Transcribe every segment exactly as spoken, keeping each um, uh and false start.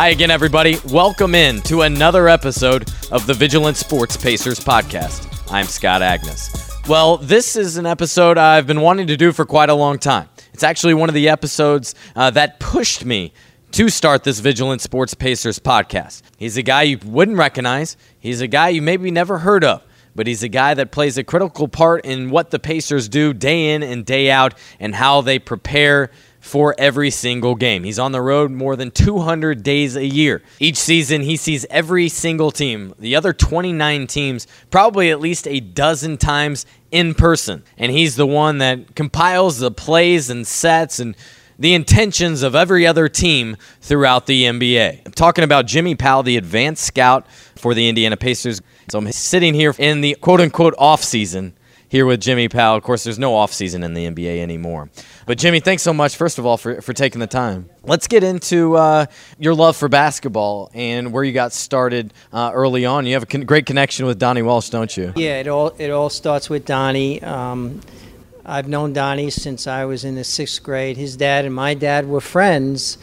Hi again, everybody. Welcome in to another episode of the Vigilant Sports Pacers podcast. I'm Scott Agnes. Well, this is an episode I've been wanting to do for quite a long time. It's actually one of the episodes uh, that pushed me to start this Vigilant Sports Pacers podcast. He's a guy you wouldn't recognize. He's a guy you maybe never heard of, but he's a guy that plays a critical part in what the Pacers do day in and day out and how they prepare for every single game. He's on the road more than two hundred days a year. Each season, he sees every single team, the other twenty-nine teams, probably at least a dozen times in person. And he's the one that compiles the plays and sets and the intentions of every other team throughout the N B A. I'm talking about Jimmy Powell, the advanced scout for the Indiana Pacers. So I'm sitting here in the quote-unquote off-season here with Jimmy Powell. Of course, there's no off-season in the N B A anymore. But, Jimmy, thanks so much, first of all, for, for taking the time. Let's get into uh, your love for basketball and where you got started uh, early on. You have a con- great connection with Donnie Walsh, don't you? Yeah, it all it all starts with Donnie. Um, I've known Donnie since I was in the sixth grade. His dad and my dad were friends.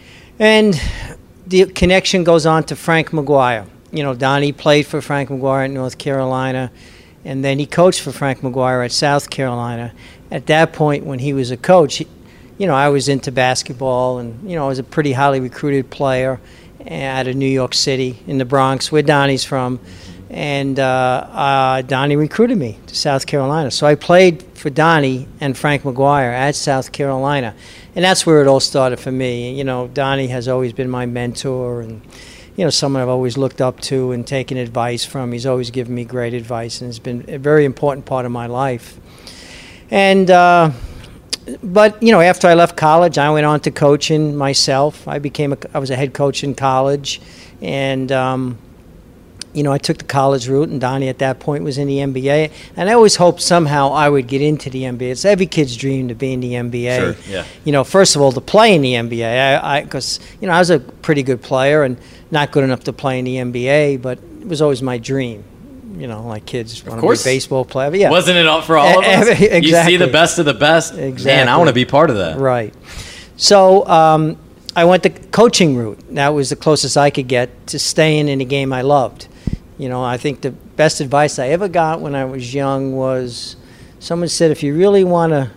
And the connection goes on to Frank McGuire. You know, Donnie played for Frank McGuire at North Carolina, and then he coached for Frank McGuire at South Carolina. At that point, when he was a coach, he, you know, I was into basketball, and, you know, I was a pretty highly recruited player out of New York City in the Bronx, where Donnie's from. And uh, uh, Donnie recruited me to South Carolina. So I played for Donnie and Frank McGuire at South Carolina. And that's where it all started for me. You know, Donnie has always been my mentor and, you know, someone I've always looked up to and taken advice from. He's always given me great advice, and it's been a very important part of my life. And, uh, but, you know, after I left college, I went on to coaching myself. I became a, I was a head coach in college. And, um, you know, I took the college route, and Donnie at that point was in the N B A. And I always hoped somehow I would get into the N B A. It's every kid's dream to be in the N B A. Sure, yeah. You know, first of all, to play in the N B A. Because, you know, I was a pretty good player and not good enough to play in the N B A, but it was always my dream. You know, like kids want to be a baseball player. But yeah. Wasn't it all for all of us? Exactly. You see the best of the best. Exactly. Man, I want to be part of that. Right. So um, I went the coaching route. That was the closest I could get to staying in a game I loved. You know, I think the best advice I ever got when I was young was someone said, if you really want to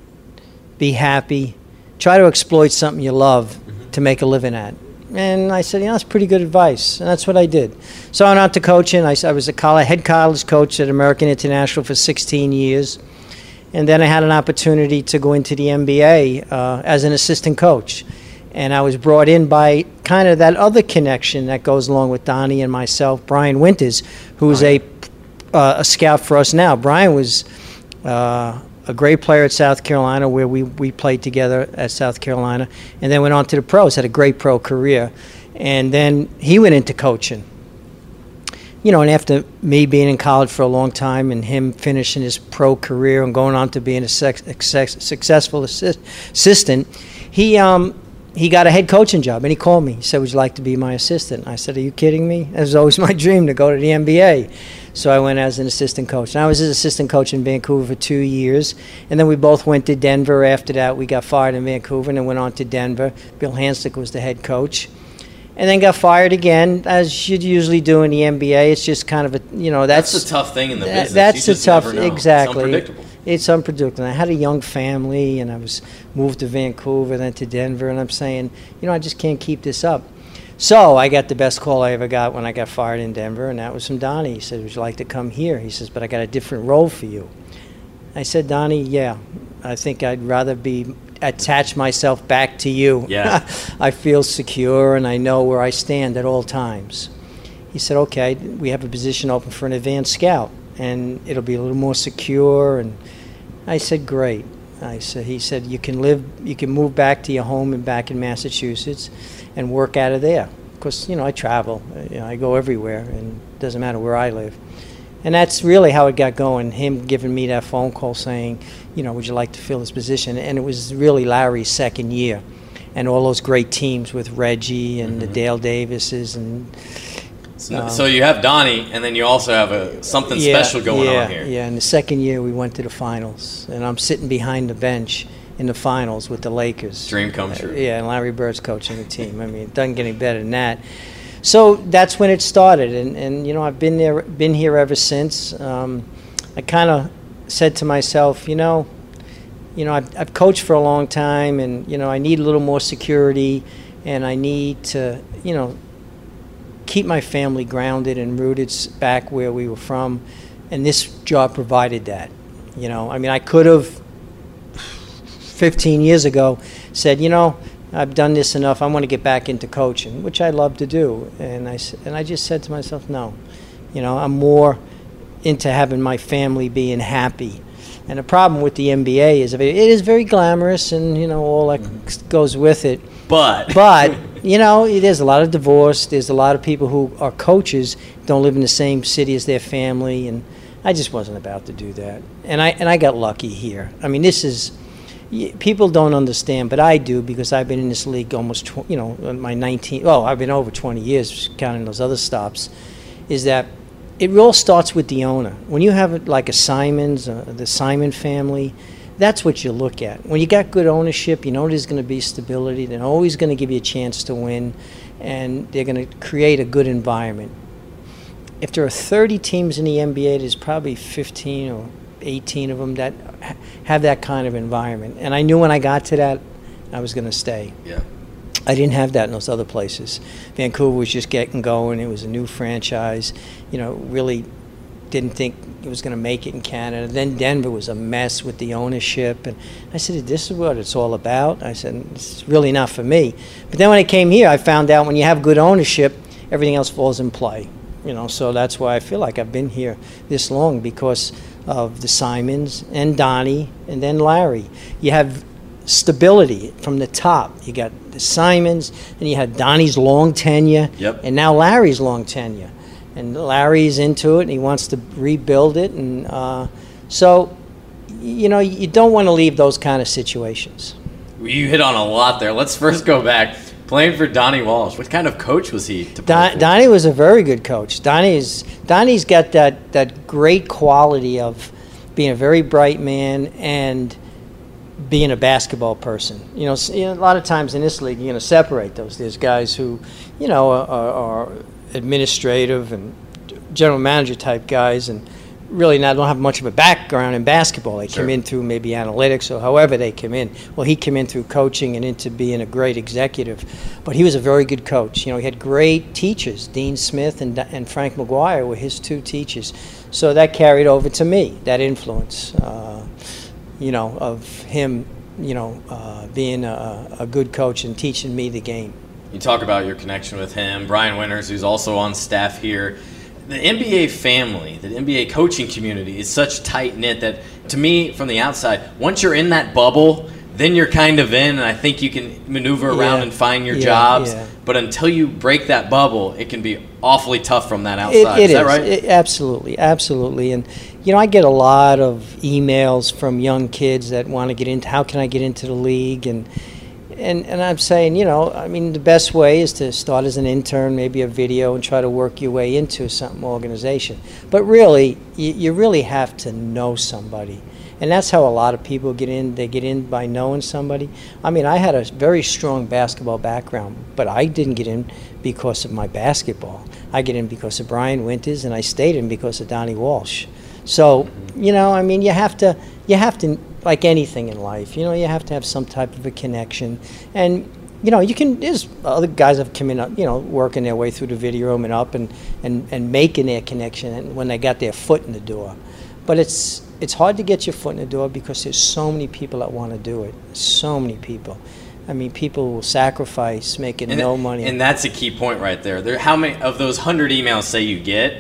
be happy, try to exploit something you love mm-hmm. to make a living at. And I said, you know, that's pretty good advice. And that's what I did. So I went out to coaching. I, I was a college, head college coach at American International for sixteen years. And then I had an opportunity to go into the N B A uh, as an assistant coach. And I was brought in by kind of that other connection that goes along with Donnie and myself, Brian Winters, who's a, uh, a scout for us now. Brian was uh, a great player at South Carolina, where we, we played together at South Carolina, and then went on to the pros, had a great pro career. And then he went into coaching. You know, and after me being in college for a long time and him finishing his pro career and going on to being a sex, sex, successful assist, assistant, he... um. He got a head coaching job, and he called me. He said, would you like to be my assistant? I said, are you kidding me? It was always my dream to go to the N B A. So I went as an assistant coach. And I was his assistant coach in Vancouver for two years. And then we both went to Denver. After that, we got fired in Vancouver and then went on to Denver. Bill Hanstick was the head coach. And then got fired again, as you'd usually do in the N B A. It's just kind of a, you know, that's... That's the tough thing in the business. That's you the tough, never know. exactly. It's unpredictable. It's unpredictable. I had a young family, and I was moved to Vancouver, then to Denver, and I'm saying, you know, I just can't keep this up. So I got the best call I ever got when I got fired in Denver, and that was from Donnie. He said, would you like to come here? He says, but I got a different role for you. I said, Donnie, yeah, I think I'd rather be attach myself back to you. Yeah. I feel secure, and I know where I stand at all times. He said, okay, we have a position open for an advanced scout, and it'll be a little more secure. And I said, great. I said, he said, you can live, you can move back to your home and back in Massachusetts and work out of there. Because, you know, I travel. You know, I go everywhere, and it doesn't matter where I live. And that's really how it got going, him giving me that phone call saying, you know, would you like to fill this position? And it was really Larry's second year. And all those great teams with Reggie and mm-hmm. the Dale Davises. And so, um, so you have Donnie, and then you also have a, something yeah, special going yeah, on here. Yeah, and the second year we went to the finals. And I'm sitting behind the bench. in the finals with the Lakers. Dream come true. Uh, yeah, and Larry Bird's coaching the team. I mean, it doesn't get any better than that. So that's when it started, and, and you know, I've been there, been here ever since. Um, I kind of said to myself, you know, you know, I've, I've coached for a long time, and you know, I need a little more security, and I need to, you know, keep my family grounded and rooted back where we were from, and this job provided that. You know, I mean, I could have fifteen years ago said, you know, I've done this enough, I want to get back into coaching, which I love to do, and I, and I just said to myself, no, you know, I'm more into having my family being happy. And the problem with the N B A is it is very glamorous and, you know, all that mm-hmm. goes with it. But, but you know, there's a lot of divorce. There's a lot of people who are coaches, don't live in the same city as their family, and I just wasn't about to do that. And I and I got lucky here. I mean, this is, people don't understand, but I do, because I've been in this league almost, tw- you know, my nineteen, oh, I've been over twenty years counting those other stops, is that it all starts with the owner. When you have like a Simons, uh, the Simon family, that's what you look at. When you got good ownership, you know there's going to be stability. They're always going to give you a chance to win, and they're going to create a good environment. If there are thirty teams in the N B A, there's probably fifteen or eighteen of them that have that kind of environment. And I knew when I got to that, I was going to stay. Yeah. I didn't have that in those other places. Vancouver was just getting going. It was a new franchise. You know, really didn't think it was going to make it in Canada. Then Denver was a mess with the ownership. And I said, this is what it's all about. I said, it's really not for me. But then when I came here, I found out when you have good ownership, everything else falls in play. You know, so that's why I feel like I've been here this long, because of the Simons and Donnie and then Larry. You have stability from the top. You got the Simons, and you had Donnie's long tenure, yep. and now Larry's long tenure. And Larry's into it, and he wants to rebuild it. And uh, so, you know, you don't want to leave those kind of situations. You hit on a lot there. Let's first go back. Playing for Donnie Walsh, what kind of coach was he to play Don, for? Donnie was a very good coach. Donnie's Donnie's got that, that great quality of being a very bright man and being a basketball person. You know, you know, a lot of times in this league, you're going to separate those. There's guys who, you know, are, are administrative and general manager type guys, and really not don't have much of a background in basketball. They Sure. come in through maybe analytics or however they come in. Well, he came in through coaching and into being a great executive. But he was a very good coach. You know, he had great teachers. Dean Smith and and Frank McGuire were his two teachers. So that carried over to me, that influence, uh, you know, of him, you know, uh, being a, a good coach and teaching me the game. You talk about your connection with him. Brian Winters, who's also on staff here. The N B A family, the N B A coaching community is such tight-knit that, to me, from the outside, once you're in that bubble, then you're kind of in, and I think you can maneuver around Yeah. and find your Yeah, jobs. yeah. But until you break that bubble, it can be awfully tough from that outside. It, it is that right? It, absolutely, absolutely. And, you know, I get a lot of emails from young kids that want to get into, how can I get into the league? And And and I'm saying, you know, I mean, the best way is to start as an intern, maybe a video, and try to work your way into some organization. But really, you, you really have to know somebody. And that's how a lot of people get in. They get in by knowing somebody. I mean, I had a very strong basketball background, but I didn't get in because of my basketball. I get in because of Brian Winters, and I stayed in because of Donnie Walsh. So, you know, I mean, you have to, you have to, like anything in life, you know, you have to have some type of a connection. And, you know, you can, there's other guys have come in, you know, working their way through the video room and up and, and, and making their connection when they got their foot in the door. But it's it's hard to get your foot in the door because there's so many people that want to do it. So many people. I mean, people will sacrifice making and no th- money. And that's a key point right there. There, how many of those hundred emails say you get?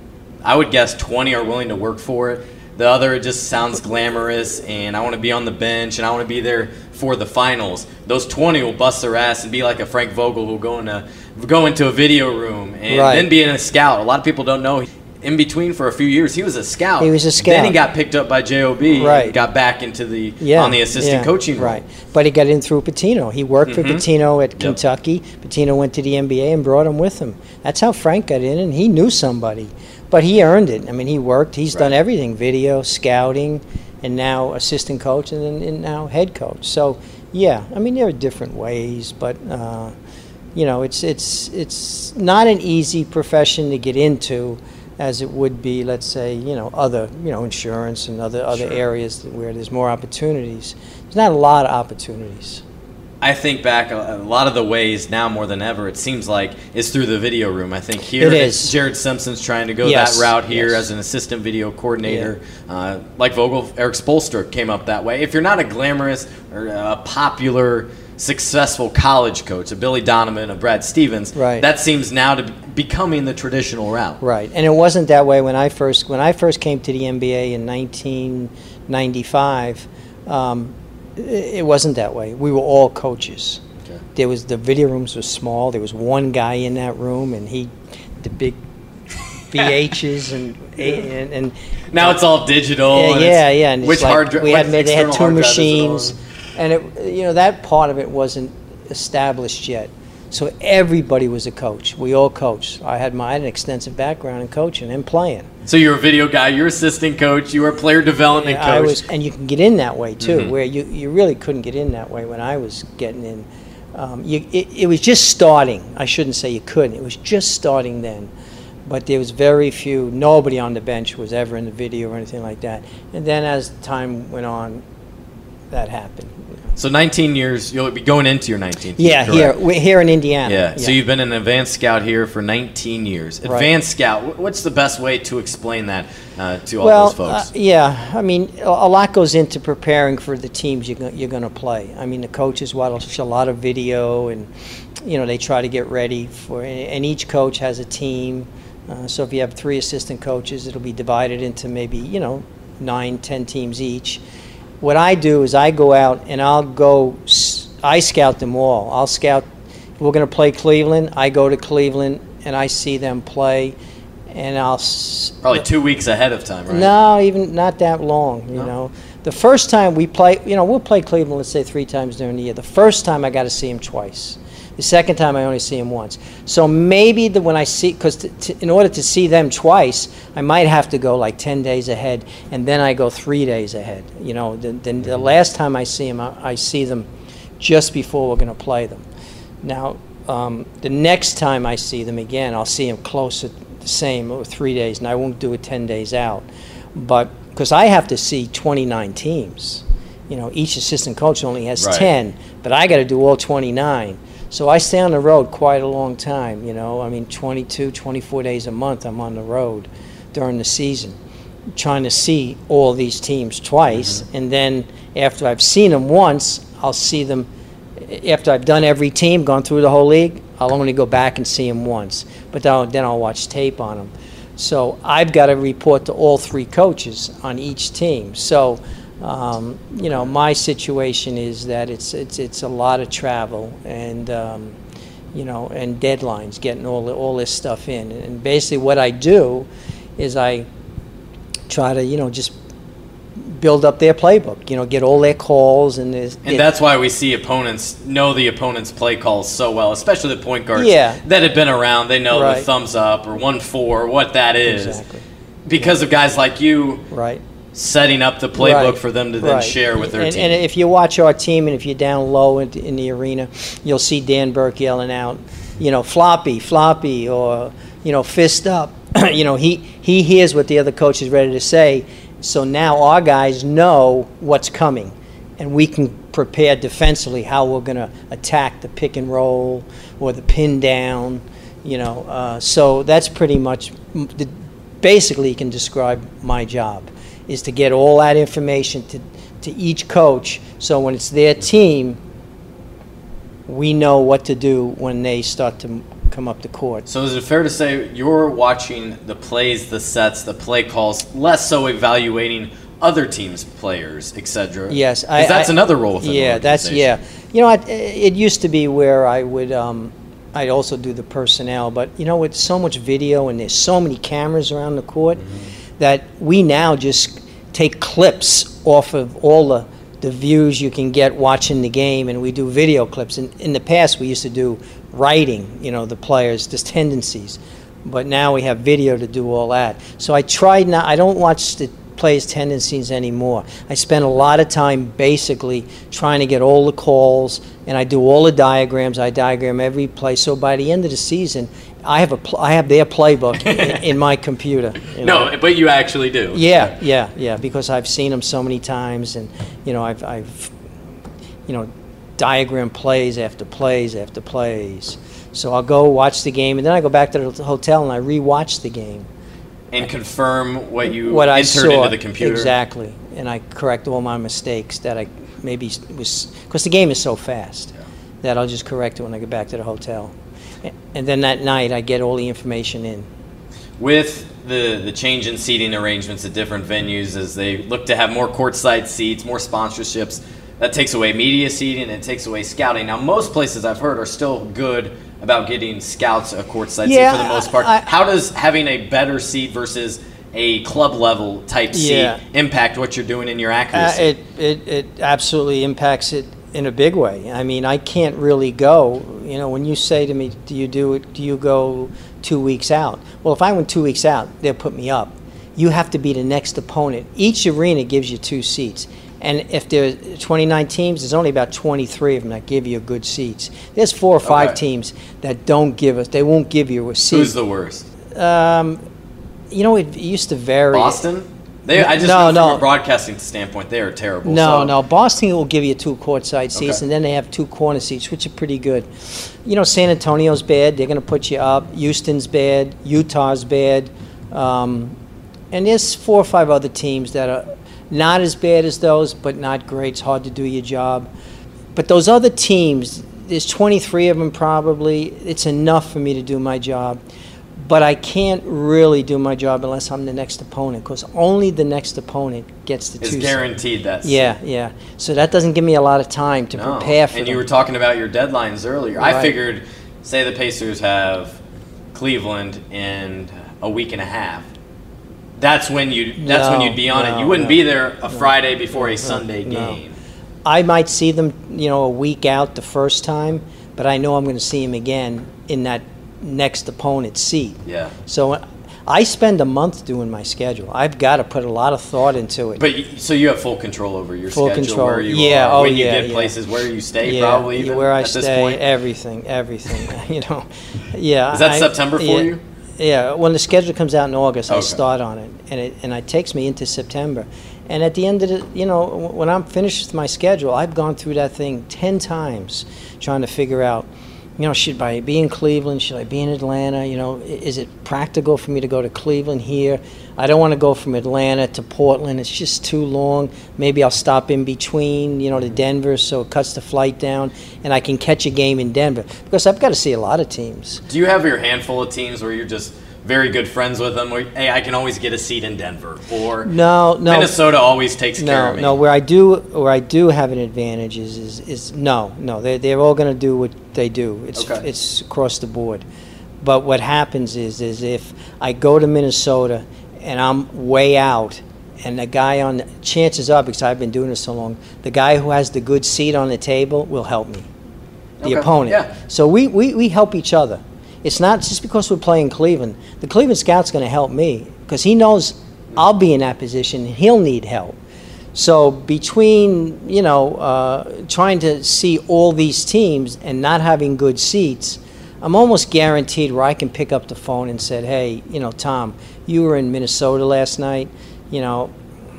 I would guess twenty are willing to work for it. The other just sounds glamorous, and I want to be on the bench, and I want to be there for the finals. Those twenty will bust their ass and be like a Frank Vogel who'll go, in a, go into a video room and Right. then being a scout. A lot of people don't know. In between for a few years, he was a scout. He was a scout. Then he got picked up by J O B Right. and got back into the yeah, on the assistant yeah, coaching role. Right. But he got in through Pitino. He worked Mhm. for Pitino at Yep. Kentucky. Pitino went to the N B A and brought him with him. That's how Frank got in, and he knew somebody. But he earned it. I mean, he worked. He's Right. done everything, video, scouting, and now assistant coach, and then and now head coach. So, yeah, I mean, there are different ways, but uh, you know, it's it's it's not an easy profession to get into, as it would be, let's say, you know, other, you know, insurance and other other Sure. areas where there's more opportunities. There's not a lot of opportunities. I think back a, a lot of the ways now more than ever, it seems like, is through the video room. I think here It is. Jared Simpson's trying to go Yes, that route here yes. as an assistant video coordinator. Uh, like Vogel, Eric Spolstra came up that way. If you're not a glamorous or a popular, successful college coach, a Billy Donovan, a Brad Stevens, Right. that seems now to be becoming the traditional route. Right, and it wasn't that way when I first when I first came to the N B A in nineteen ninety-five. Um, it wasn't that way. We were all coaches. Okay. There was the video rooms were small. There was one guy in that room, and he, the big V H's and and, and Now it's all digital. yeah, and yeah, it's- yeah. And which it's like hard dri- we had what they had external two hard drive is it machines, on? and it you know that part of it wasn't established yet. So everybody was a coach. We all coached. I had my I had an extensive background in coaching and playing. So you're a video guy, you're assistant coach, you were a player development I coach. was, and you can get in that way too, Mhm. where you, you really couldn't get in that way when I was getting in. Um, you, it, it was just starting. I shouldn't say you couldn't. It was just starting then, but there was very few. Nobody on the bench was ever in the video or anything like that. And then as time went on, that happened. So nineteen years, you'll be going into your nineteenth Yeah, year, here correct? we're here in Indiana. Yeah, so you've been an advanced scout here for nineteen years. Right. Advanced scout, wh- what's the best way to explain that uh, to all well, those folks? Uh, yeah, I mean, a, a lot goes into preparing for the teams you're, go- you're going to play. I mean, the coaches watch a lot of video, and you know they try to get ready for. And each coach has a team. Uh, so if you have three assistant coaches, it'll be divided into maybe you know nine, ten teams each. What I do is I go out and I'll go. s- I scout them all. I'll scout. If we're going to play Cleveland, I go to Cleveland and I see them play, and I'll. s- Probably two weeks ahead of time, right? no, even not that long, you No? know. The first time we play, you know, we'll play Cleveland, let's say, three times during the year. The first time I got to see him twice. The second time I only see him once. So maybe the, when I see, because in order to see them twice, I might have to go like ten days ahead, and then I go three days ahead. You know, then the, the last time I see them, I, I see them just before we're going to play them. Now, um, the next time I see them again, I'll see them close at the same, or three days, and I won't do it ten days out. But because I have to see twenty-nine teams, you know, each assistant coach only has Right. ten, but I got to do all twenty-nine. So I stay on the road quite a long time, you know. I mean, twenty-two, twenty-four days a month I'm on the road during the season, trying to see all these teams twice. Mm-hmm. And then after I've seen them once, I'll see them, after I've done every team, gone through the whole league, I'll only go back and see them once. But then I'll, then I'll watch tape on them. So I've got to report to all three coaches on each team. So, um, you know, my situation is that it's it's it's a lot of travel and um, you know and deadlines, getting all the, all this stuff in. And basically, what I do is I try to you know just build up their playbook. You know, get all their calls and there's, And that's why we see opponents know the opponent's play calls so well, especially the point guards Yeah. that have been around. They know the Right. thumbs up or one four, what that is. Exactly. Because of guys like you Right. setting up the playbook Right, for them to then right. share with their and, team. And if you watch our team, and if you're down low in, in the arena, you'll see Dan Burke yelling out, you know, floppy, floppy, or you know, fist up. you know, he he hears what the other coach is ready to say, so now our guys know what's coming, and we can prepare defensively how we're going to attack the pick and roll or the pin down. You know, uh, so that's pretty much the, basically you can describe my job. Is to get all that information to, to each coach, so when it's their team, we know what to do when they start to come up the court. So is it fair to say you're watching the plays, the sets, the play calls, less so evaluating other teams' players, et cetera? Yes, because that's I, another role within yeah, an that's organization. yeah. You know, it, it used to be where I would, um, I'd also do the personnel, but you know, with so much video and there's so many cameras around the court, mm-hmm. that we now just take clips off of all the the views you can get watching the game, and we do video clips. And in the past, we used to do writing, you know, the players, just tendencies. But now we have video to do all that. So I tried not, I don't watch the players' tendencies anymore. I spend a lot of time basically trying to get all the calls, and I do all the diagrams. I diagram every play. So by the end of the season, I have a pl- I have their playbook in, in my computer. You know? No, but you actually do. Yeah, yeah, yeah. Because I've seen them so many times, and you know, I've, I've you know, diagram plays after plays after plays. So I'll go watch the game, and then I go back to the hotel and I re-watch the game. And confirm what you what I entered saw, into the computer. Exactly. And I correct all my mistakes that I maybe was, because the game is so fast, yeah. that I'll just correct it when I get back to the hotel. And then that night I get all the information in. With the, the change in seating arrangements at different venues as they look to have more courtside seats, more sponsorships, that takes away media seating and it takes away scouting. Now, most places I've heard are still good about getting scouts a courtside yeah, seat for the most part. I, I, How does having a better seat versus a club level type yeah. seat impact what you're doing in your accuracy? Uh, it, it it absolutely impacts it in a big way. I mean, I can't really go. You know, when you say to me, "Do you do it? Do you go two weeks out?" Well, if I went two weeks out, they'll put me up. You have to be the next opponent. Each arena gives you two seats. And if there are twenty-nine teams, there's only about twenty-three of them that give you good seats. There's four or five okay. teams that don't give us, they won't give you a seat. Who's the worst? Um, you know, it used to vary. Boston? They, I just no, know from no. a broadcasting standpoint, they are terrible. No, so. no. Boston will give you two courtside seats, okay. and then they have two corner seats, which are pretty good. You know, San Antonio's bad. They're going to put you up. Houston's bad. Utah's bad. Um, and there's four or five other teams that are not as bad as those, but not great. It's hard to do your job. But those other teams, there's twenty-three of them probably. It's enough for me to do my job. But I can't really do my job unless I'm the next opponent, because only the next opponent gets the it's two. It's guaranteed that. Yeah, yeah. So that doesn't give me a lot of time to no. prepare for And them. you were talking about your deadlines earlier. Right. I figured, say the Pacers have Cleveland in a week and a half. That's when you. That's no, when you'd be on no, it. You wouldn't no, be there a no, Friday before no, a Sunday no. game. I might see them, you know, a week out the first time, but I know I'm going to see them again in that next opponent's seat. Yeah. So I spend a month doing my schedule. I've got to put a lot of thought into it. But you, so you have full control over your full schedule, control. where you yeah, are, oh, when you yeah, get yeah. places, where you stay, yeah, probably even where I at stay, this point. everything, everything. You know, yeah. Is that I, September for yeah, you? Yeah. When the schedule comes out in August, okay. I start on it, and it and it takes me into September. And at the end of the, you know, when I'm finished with my schedule, I've gone through that thing ten times, trying to figure out, you know, should I be in Cleveland? Should I be in Atlanta? You know, is it practical for me to go to Cleveland here? I don't want to go from Atlanta to Portland. It's just too long. Maybe I'll stop in between, you know, to Denver, so it cuts the flight down, and I can catch a game in Denver. Because I've got to see a lot of teams. Do you have your handful of teams where you're just very good friends with them, where, hey, I can always get a seat in Denver, or no, no, Minnesota always takes no, care of me? No, where I do, where I do have an advantage is, is, is no, no, they're, they're all going to do what they do. It's, okay. it's across the board. But what happens is, is if I go to Minnesota and I'm way out, and the guy on, chances are, because I've been doing this so long, the guy who has the good seat on the table will help me, the Okay. opponent. Yeah. So we, we, we help each other. It's not just because we're playing Cleveland. The Cleveland scout's going to help me because he knows I'll be in that position and he'll need help. So between, you know, uh, trying to see all these teams and not having good seats, I'm almost guaranteed where I can pick up the phone and say, hey, you know, Tom, you were in Minnesota last night. You know,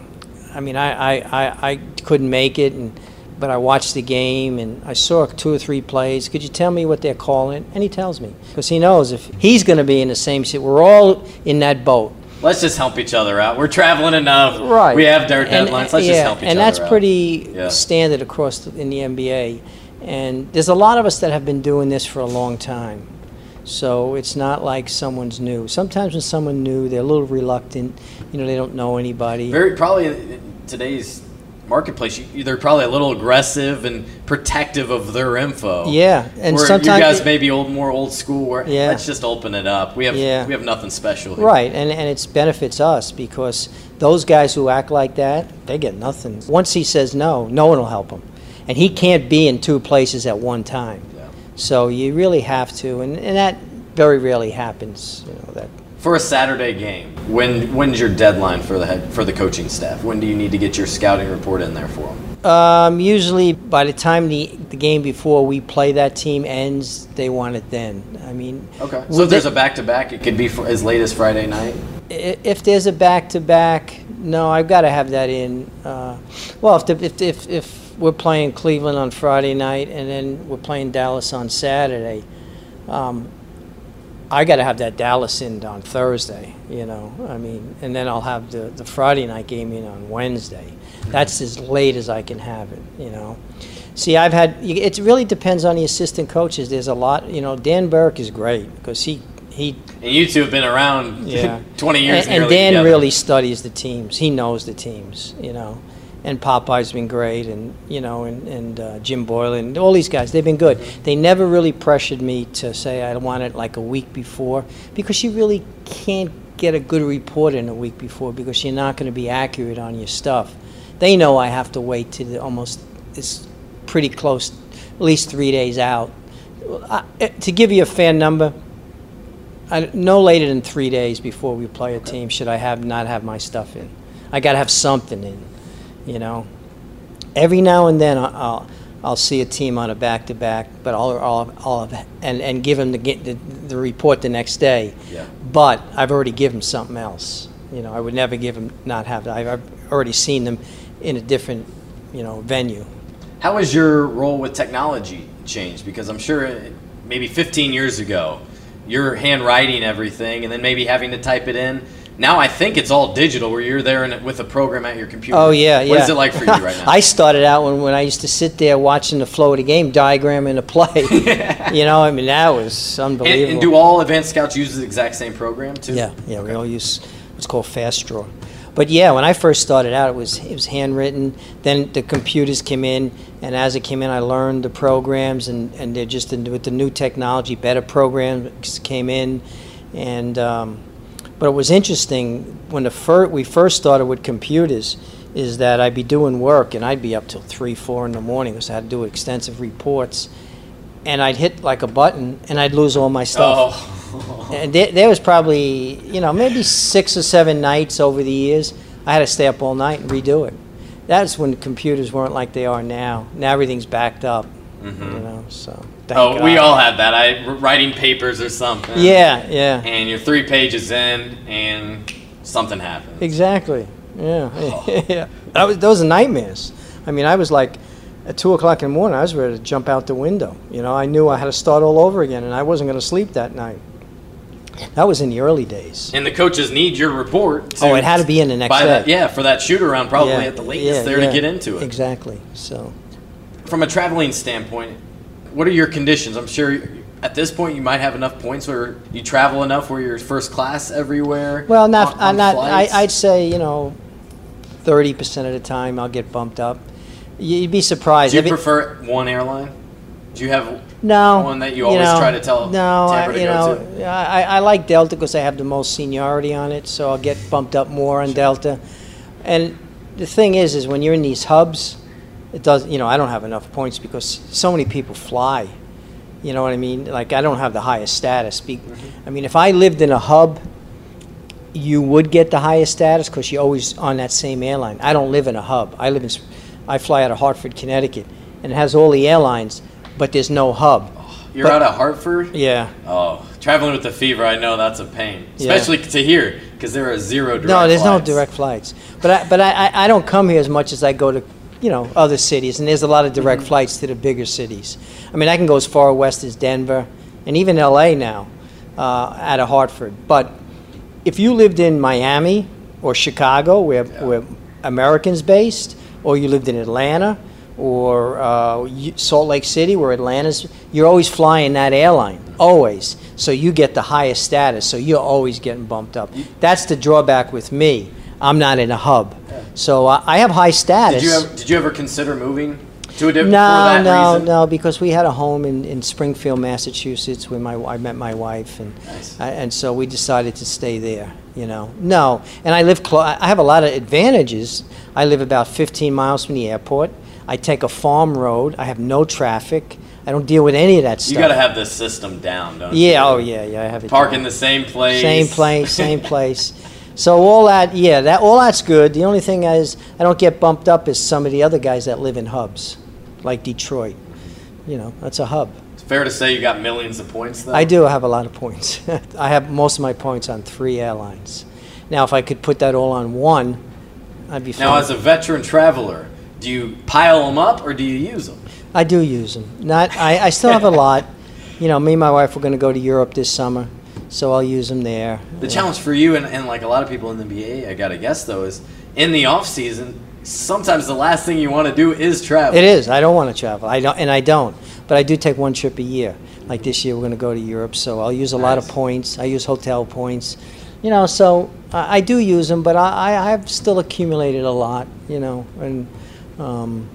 I mean, I, I, I, I couldn't make it, and but I watched the game and I saw two or three plays. Could you tell me what they're calling? And he tells me, because he knows if he's going to be in the same seat, we're all in that boat. Let's just help each other out. We're traveling enough. Right. We have their And- deadlines. Let's yeah, just help each and other that's out. pretty Yeah. standard across the, in the N B A. And there's a lot of us that have been doing this for a long time. So it's not like someone's new. Sometimes when someone new, they're a little reluctant. You know, they don't know anybody. Very probably in today's marketplace, you, they're probably a little aggressive and protective of their info. Yeah, and where sometimes you guys may be old, more old school. Where Yeah. let's just open it up. We have Yeah. we have nothing special here. Right, and, and it benefits us because those guys who act like that, they get nothing. Once he says no, no one will help him. And he can't be in two places at one time. Yeah. So you really have to, and, and that very rarely happens, you know, that For a Saturday game, when when's your deadline for the head, for the coaching staff? When do you need to get your scouting report in there for them? Um, usually, by the time the the game before we play that team ends, they want it then. I mean, okay. So if there's a back-to-back, it could be for as late as Friday night. If there's a back-to-back, no, I've got to have that in. Uh, well, if, the, if if if we're playing Cleveland on Friday night and then we're playing Dallas on Saturday. Um, I got to have that Dallas in on Thursday, you know. I mean, and then I'll have the, the Friday night game in on Wednesday. That's as late as I can have it, you know. See, I've had, it really depends on the assistant coaches. There's a lot, you know, Dan Burke is great because he, he. And you two have been around yeah. twenty years And, and Dan together. really studies the teams. He knows the teams, you know. And Popeye's been great, and you know, and, and uh, Jim Boylan, all these guys, they've been good. They never really pressured me to say I want it like a week before, because you really can't get a good report in a week before because you're not going to be accurate on your stuff. They know I have to wait to the almost, it's pretty close, at least three days out. I, to give you a fair number, I, no later than three days before we play a team should I have not have my stuff in. I got to have something in. You know, every now and then I'll I'll see a team on a back to back, but I'll I'll, I'll and and give them the, the the report the next day. Yeah. But I've already given them something else. You know, I would never give them not have that. I've, I've already seen them in a different, you know, venue. How has your role with technology changed? Because I'm sure maybe fifteen years ago, you're handwriting everything and then maybe having to type it in. Now I think it's all digital, where you're there in, with a program at your computer. Oh yeah, yeah. What is it like for you right now? I started out when, when I used to sit there watching the flow of the game, diagramming a play. You know, I mean that was unbelievable. And, and do all advanced scouts use the exact same program too? Yeah, yeah. Okay. We all use what's called Fast Draw. But yeah, when I first started out, it was it was handwritten. Then the computers came in, and as it came in, I learned the programs, and and they're just with the new technology, better programs came in, and. Um, But it was interesting when the fir- we first started with computers, is that I'd be doing work and I'd be up till three, four in the morning because I had to do extensive reports, and I'd hit like a button and I'd lose all my stuff. Oh. And there, there was probably, you know, maybe six or seven nights over the years I had to stay up all night and redo it. That's when the computers weren't like they are now. Now everything's backed up, mm-hmm. you know. So. Thank oh, God. we all had that. I writing papers or something. Yeah, yeah. And you're three pages in, and something happens. Exactly. Yeah. Oh. Yeah. That was those are nightmares. I mean, I was like, at two o'clock in the morning, I was ready to jump out the window. You know, I knew I had to start all over again, and I wasn't going to sleep that night. That was in the early days. And the coaches need your report. To, oh, it had to be in the next by day. That, yeah, for that shoot around, probably yeah, at the latest yeah, there yeah. to get into it. Exactly. So, from a traveling standpoint, what are your conditions? I'm sure at this point you might have enough points where you travel enough where you're first class everywhere. Well, not, on, on not. I, flights. I'd say you know, thirty percent of the time I'll get bumped up. You'd be surprised. Do you If it- prefer one airline? Do you have No, one that you always know, try to tell no, Tampa I, to you go know, to? I, I like Delta because I have the most seniority on it, so I'll get bumped up more on Delta. And the thing is, is when you're in these hubs, it does. You know, I don't have enough points because so many people fly. You know what I mean? Like I don't have the highest status. Be- Mm-hmm. I mean, if I lived in a hub, you would get the highest status because you're always on that same airline. I don't live in a hub. I live in, I fly out of Hartford, Connecticut, and it has all the airlines, but there's no hub. You're But- out of Hartford? Yeah. Oh, traveling with the fever, I know that's a pain, especially to here because there are zero direct No, there's flights. no direct flights. But I, but I, I I don't come here as much as I go to, you know, other cities, and there's a lot of direct Mm-hmm. flights to the bigger cities. I mean, I can go as far west as Denver, and even L A now, uh, out of Hartford. But if you lived in Miami or Chicago, where Yeah. where Americans based, or you lived in Atlanta or uh, you- Salt Lake City, where Atlanta's, you're always flying that airline, always. So you get the highest status, so you're always getting bumped up. That's the drawback with me. I'm not in a hub. So I I have high status. Did you ever, did you ever consider moving to a different No, for that no, reason? no, because we had a home in, in Springfield, Massachusetts, where my I met my wife, and Nice. I, and so we decided to stay there. You know, no, and I live close. I have a lot of advantages. I live about fifteen miles from the airport. I take a farm road. I have no traffic. I don't deal with any of that stuff. You got to have this system down, don't yeah, you? oh yeah, yeah. I have it. Park down. in the same place. Same place, same place. So all that, yeah, that all that's good. The only thing is, I don't get bumped up as some of the other guys that live in hubs, like Detroit. You know, that's a hub. It's fair to say you got millions of points, though? I do have a lot of points. I have most of my points on three airlines. Now, if I could put that all on one, I'd be fine. Now, as a veteran traveler, do you pile them up or do you use them? I do use them. Not, I, I still have a lot. You know, me and my wife are going to go to Europe this summer, so I'll use them there. The challenge for you and, and like a lot of people in the N B A, I got to guess, though, is in the off season, sometimes the last thing you want to do is travel. It is. I don't want to travel. I don't, and I don't. But I do take one trip a year. Like this year, we're going to go to Europe, so I'll use a Nice. lot of points. I use hotel points. You know, so I, I do use them, but I, I have still accumulated a lot. You know, and um,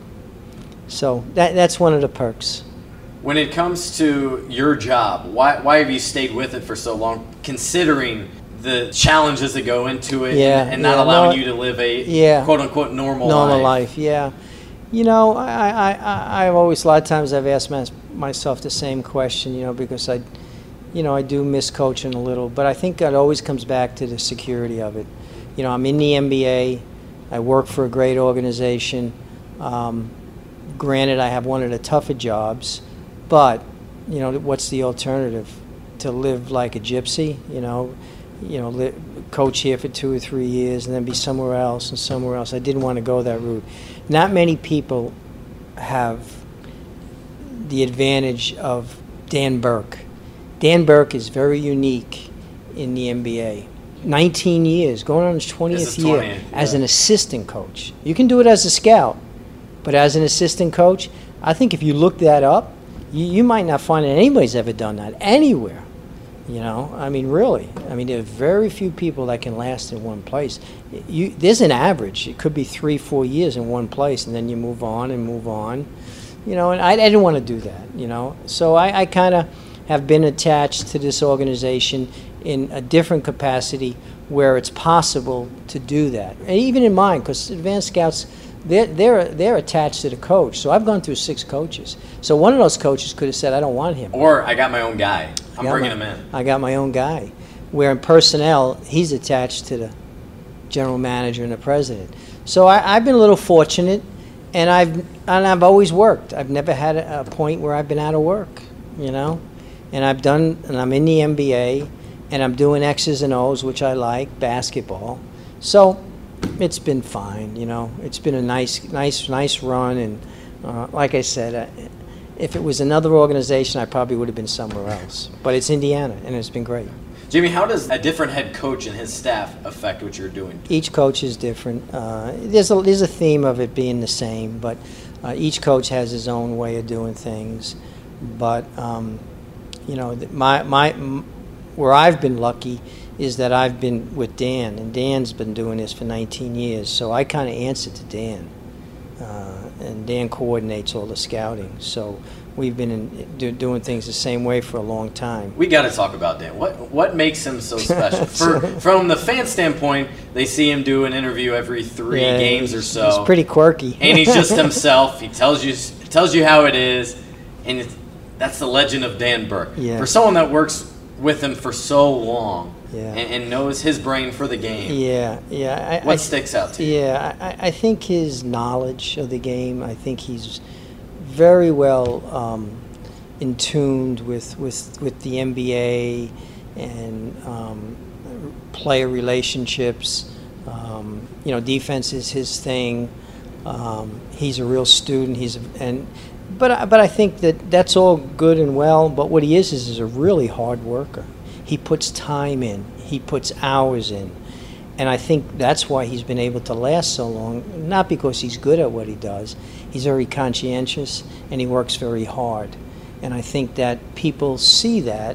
so that that's one of the perks. When it comes to your job, why why have you stayed with it for so long, considering the challenges that go into it Yeah, and, and not yeah, allowing no, you to live a yeah. quote-unquote normal, Normal life? life, yeah. You know, I, I, I, I've always, a lot of times I've asked my, myself the same question, you know, because I, you know, I do miss coaching a little, but I think it always comes back to the security of it. You know, I'm in the N B A, I work for a great organization. Um, granted, I have one of the tougher jobs, but, you know, what's the alternative? To live like a gypsy, you know, you know, li- coach here for two or three years and then be somewhere else and somewhere else. I didn't want to go that route. Not many people have the advantage of Dan Burke. Dan Burke is very unique in the N B A. nineteen years, going on his twentieth year twentieth, as yeah. an assistant coach. You can do it as a scout, but as an assistant coach, I think if you look that up, you, you might not find that anybody's ever done that anywhere. You know, I mean, really. I mean, there are very few people that can last in one place. You, there's an average. It could be three, four years in one place, and then you move on and move on. You know, and I, I didn't want to do that, you know. So I, I kind of have been attached to this organization in a different capacity where it's possible to do that. And even in mine, because advanced scouts, they're, they're, they're attached to the coach. So I've gone through six coaches. So one of those coaches could have said, I don't want him. Or I got my own guy. I'm I got bringing my- him in. I got my own guy. Where in personnel, he's attached to the general manager and the president. So I, I've been a little fortunate, and I've and I've always worked. I've never had a, a point where I've been out of work, you know. And I've done, and I'm in the N B A, and I'm doing X's and O's, which I like, basketball. So it's been fine, you know. It's been a nice, nice, nice run, and uh, like I said, I, if it was another organization, I probably would have been somewhere else. But it's Indiana, and it's been great. Jimmy, how does a different head coach and his staff affect what you're doing? Each coach is different. Uh, there's a there's a theme of it being the same, but uh, each coach has his own way of doing things. But um, you know, th- my my m- where I've been lucky is that I've been with Dan, and Dan's been doing this for nineteen years. So I kind of answer to Dan, uh, and Dan coordinates all the scouting. So we've been in, do, doing things the same way for a long time. We got to talk about Dan. What what makes him so special? For, from the fan standpoint, they see him do an interview every three Yeah, games or he's- so. He's pretty quirky, and he's just himself. He tells you tells you how it is, and it's, that's the legend of Dan Burke. Yeah. For someone that works with him for so long Yeah. and, and knows his brain for the game, Yeah, yeah. I, what I, sticks out to you? Yeah, I, I think his knowledge of the game, I think he's very well um, in tuned with, with, with the N B A and um, player relationships. Um, you know, defense is his thing. Um, he's a real student. He's a, and but I- but I think that that's all good and well. But what he is is is a really hard worker. He puts time in. He puts hours in. And I think that's why he's been able to last so long, not because he's good at what he does. He's very conscientious, and he works very hard. And I think that people see that,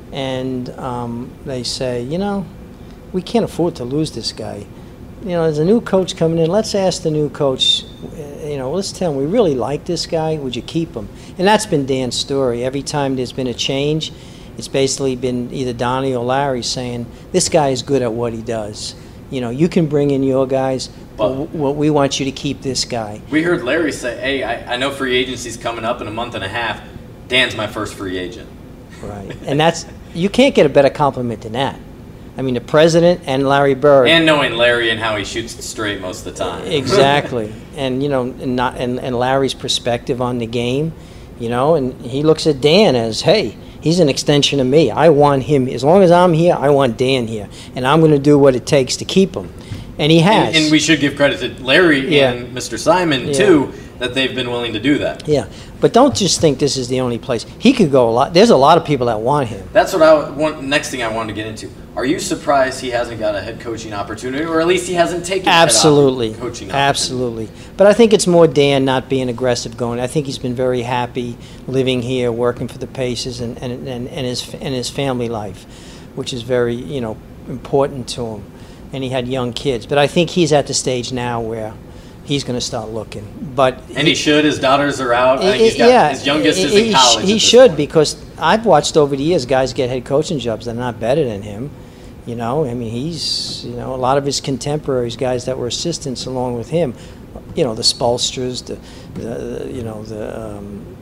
and um, they say, you know, we can't afford to lose this guy. You know, there's a new coach coming in. Let's ask the new coach, uh, you know, let's tell him we really like this guy. Would you keep him? And that's been Dan's story. Every time there's been a change, it's basically been either Donnie or Larry saying, this guy is good at what he does. You know, you can bring in your guys, but But- w- we want you to keep this guy. We heard Larry say, hey, I, I know free agency's coming up in a month and a half. Dan's my first free agent. Right. And that's, you can't get a better compliment than that. I mean, the president and Larry Bird. And knowing Larry and how he shoots it straight most of the time. Exactly. And, you know, and, not, and, and Larry's perspective on the game, you know, and he looks at Dan as, hey, he's an extension of me. I want him, as long as I'm here, I want Dan here. And I'm going to do what it takes to keep him. And he has. And, and we should give credit to Larry yeah. and Mister Simon, yeah. too, that they've been willing to do that. Yeah. But don't just think this is the only place. He could go a lot. There's a lot of people that want him. That's what I want. Next thing I wanted to get into. Are you surprised he hasn't got a head coaching opportunity, or at least he hasn't taken Absolutely. head coaching opportunity? Absolutely. But I think it's more Dan not being aggressive going. I think he's been very happy living here, working for the Pacers, and, and, and, and his and his family life, which is very, you know, important to him. And he had young kids. But I think he's at the stage now where he's going to start looking. But and he, he should. His daughters are out. I think he's got, yeah, his youngest is he, in college. He should, point. Because I've watched over the years guys get head coaching jobs that are not better than him. You know, I mean, he's, you know, a lot of his contemporaries, guys that were assistants along with him, you know, the Spolsters, the, the you know, the um,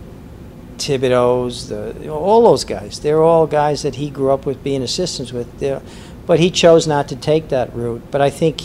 Thibodeaus, the you know, all those guys. They're all guys that he grew up with being assistants with. They're, but he chose not to take that route. But I think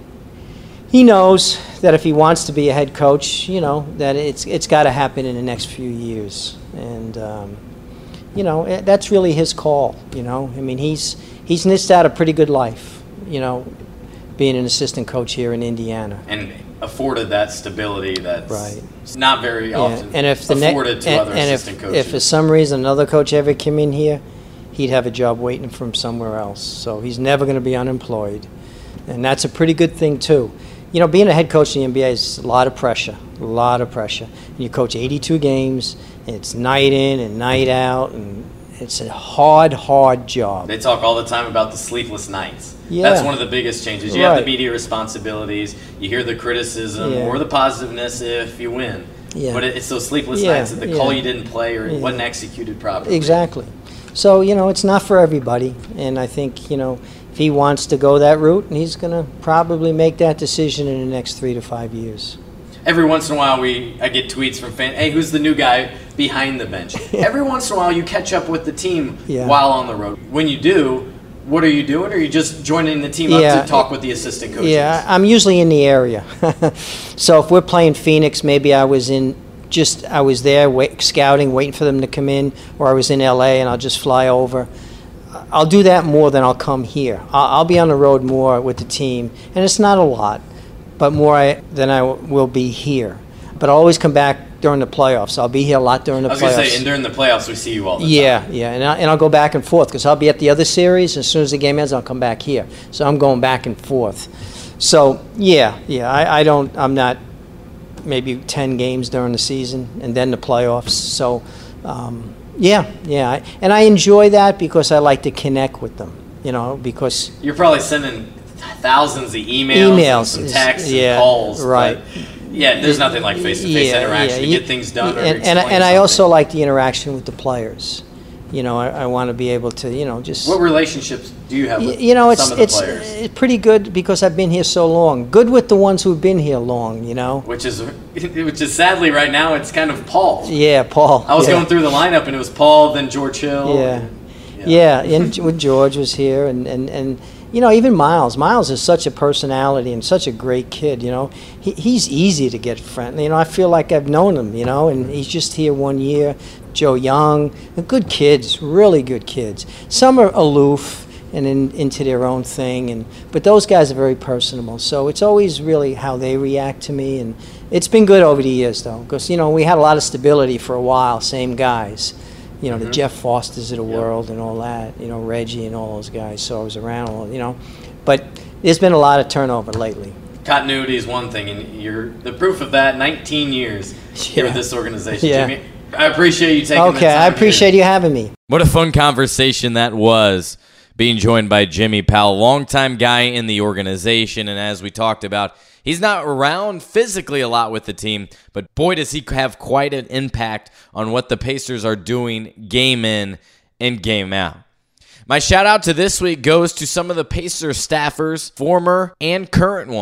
he knows that if he wants to be a head coach, you know, that it's it's got to happen in the next few years. And, um, you know, that's really his call, you know. I mean, he's he's missed out a pretty good life, you know, being an assistant coach here in Indiana. And afforded that stability that's right. not very yeah. often and if the afforded ne- to and, other and assistant if, coaches. if for some reason another coach ever came in here, he'd have a job waiting for him somewhere else. So he's never going to be unemployed. And that's a pretty good thing, too. You know, being a head coach in the N B A is a lot of pressure, a lot of pressure. And you coach eighty-two games, and it's night in and night out, and it's a hard, hard job. They talk all the time about the sleepless nights. Yeah. That's one of the biggest changes. You right. have the media responsibilities. You hear the criticism yeah. or the positiveness if you win. Yeah. But it's those sleepless yeah. nights that the yeah. call you didn't play or yeah. it wasn't executed properly. Exactly. So, you know, it's not for everybody. And I think, you know, if he wants to go that route, he's going to probably make that decision in the next three to five years. Every once in a while, we I get tweets from fans, hey, who's the new guy behind the bench? Every once in a while, you catch up with the team yeah. while on the road. When you do, what are you doing? Or are you just joining the team yeah. up to talk with the assistant coaches? Yeah, I'm usually in the area. So if we're playing Phoenix, maybe I was in just I was there wait, scouting, waiting for them to come in, or I was in L A and I'll just fly over. I'll do that more than I'll come here. I'll, I'll be on the road more with the team, and it's not a lot, but more I, than I w- will be here. But I'll always come back during the playoffs. I'll be here a lot during the playoffs. I was going to say, and during the playoffs, we see you all the yeah, time. Yeah, yeah, and, I, and I'll go back and forth because I'll be at the other series. As soon as the game ends, I'll come back here. So I'm going back and forth. So, yeah, yeah, I, I don't, I'm not maybe ten games during the season and then the playoffs. So, um, yeah, yeah. I, and I enjoy that because I like to connect with them, you know, because... You're probably sending thousands of emails, emails and some texts yeah, and calls. Right. Yeah, there's nothing like face-to-face yeah, interaction yeah. to You, get things done. And, or and, explain and I also something. like the interaction with the players. You know, I, I want to be able to, you know, just... What relationships do you have with you know, it's, some of the it's, players? it's pretty good because I've been here so long. Good with the ones who've been here long, you know. Which is, which is sadly right now, it's kind of Paul. Yeah, Paul. I was yeah. going through the lineup and it was Paul, then George Hill. Yeah, and, yeah, yeah. And when George was here, and, and, and you know, even Miles. Miles is such a personality and such a great kid. You know, he he's easy to get friendly. You know, I feel like I've known him. You know, and he's just here one year. Joe Young, good kids, really good kids. Some are aloof and in, into their own thing, and but those guys are very personable. So it's always really how they react to me, and it's been good over the years though, because you know we had a lot of stability for a while, same guys. You know, mm-hmm. the Jeff Fosters of the yep. world and all that, you know, Reggie and all those guys. So I was around, you know. But there's been a lot of turnover lately. Continuity is one thing, and you're the proof of that. nineteen years yeah. here with this organization, yeah. Jimmy. I appreciate you taking okay, the time. Okay, I appreciate here. you having me. What a fun conversation that was, being joined by Jimmy Powell, longtime guy in the organization. And as we talked about, he's not around physically a lot with the team, but boy, does he have quite an impact on what the Pacers are doing game in and game out. My shout out to this week goes to some of the Pacers staffers, former and current ones.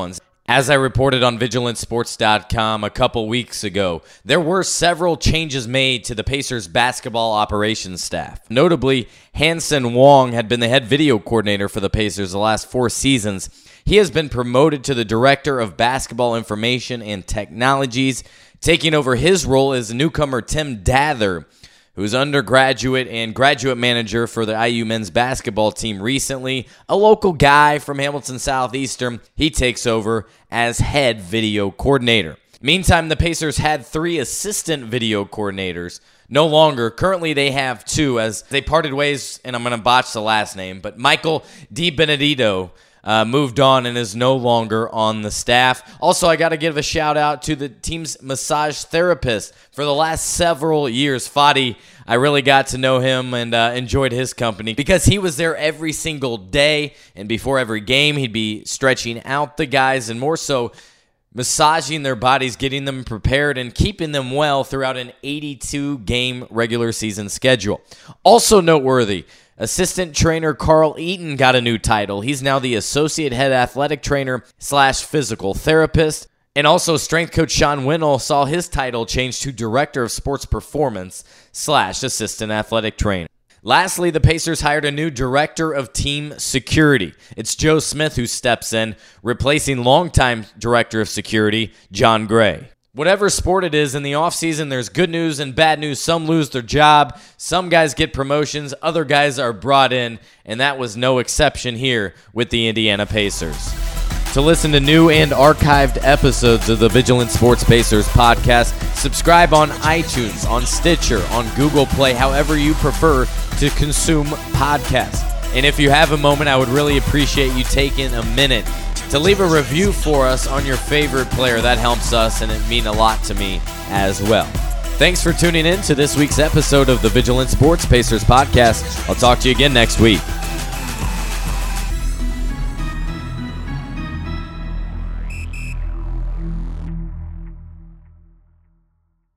As I reported on Vigilant Sports dot com a couple weeks ago, there were several changes made to the Pacers basketball operations staff. Notably, Hanson Wong had been the head video coordinator for the Pacers the last four seasons. He has been promoted to the Director of Basketball Information and Technologies. Taking over his role is newcomer Tim Dather, who's undergraduate and graduate manager for the I U men's basketball team recently. A local guy from Hamilton Southeastern, he takes over as head video coordinator. Meantime, the Pacers had three assistant video coordinators. No longer. Currently, they have two as they parted ways, and I'm going to botch the last name, but Michael DiBenedetto Uh, moved on and is no longer on the staff. Also, I got to give a shout out to the team's massage therapist for the last several years. Fadi, I really got to know him and uh, enjoyed his company because he was there every single day, and before every game, he'd be stretching out the guys and more so massaging their bodies, getting them prepared, and keeping them well throughout an eighty-two game regular season schedule. Also noteworthy, assistant trainer Carl Eaton got a new title. He's now the associate head athletic trainer slash physical therapist. And also strength coach Sean Winnell saw his title change to director of sports performance slash assistant athletic trainer. Lastly, the Pacers hired a new director of team security. It's Joe Smith who steps in, replacing longtime director of security John Gray. Whatever sport it is, in the offseason, there's good news and bad news. Some lose their job. Some guys get promotions. Other guys are brought in, and that was no exception here with the Indiana Pacers. To listen to new and archived episodes of the Vigilant Sports Pacers podcast, subscribe on iTunes, on Stitcher, on Google Play, however you prefer to consume podcasts. And if you have a moment, I would really appreciate you taking a minute to leave a review for us on your favorite player. That helps us, and it means a lot to me as well. Thanks for tuning in to this week's episode of the Vigilant Sports Pacers podcast. I'll talk to you again next week.